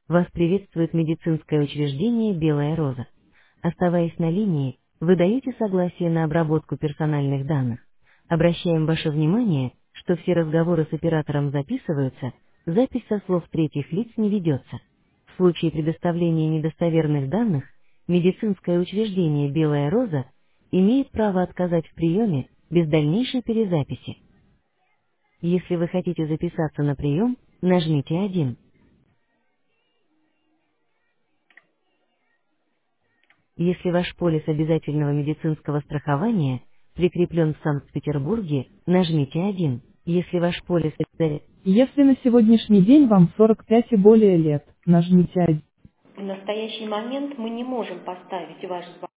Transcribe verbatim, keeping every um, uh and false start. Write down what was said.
Вас приветствует медицинское учреждение «Белая роза». Оставаясь на линии, вы даете согласие на обработку персональных данных. Обращаем ваше внимание, что все разговоры с оператором записываются, запись со слов третьих лиц не ведется. В случае предоставления недостоверных данных, медицинское учреждение «Белая роза» имеет право отказать в приеме без дальнейшей перезаписи. Если вы хотите записаться на прием, нажмите один. Если ваш полис обязательного медицинского страхования прикреплен в Санкт-Петербурге, нажмите один. Если ваш полис обязательного Если на сегодняшний день вам сорок пять и более лет, нажмите один. В настоящий момент мы не можем поставить ваш звонок.